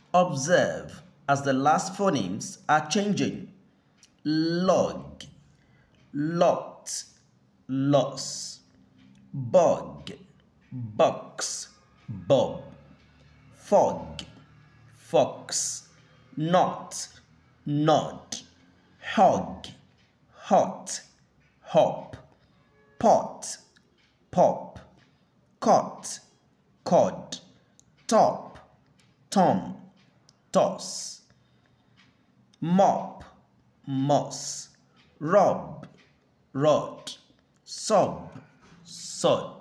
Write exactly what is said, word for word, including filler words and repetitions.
Observe as the last phonemes are changing. Log, lot, loss. Bug, box, bob. Fog, fox. Knot, nod. Hog, hot, hop. Pot, pop. Cot, cod. Top, tom, toss. Mop, moss. Rob, rod. Sob, sod.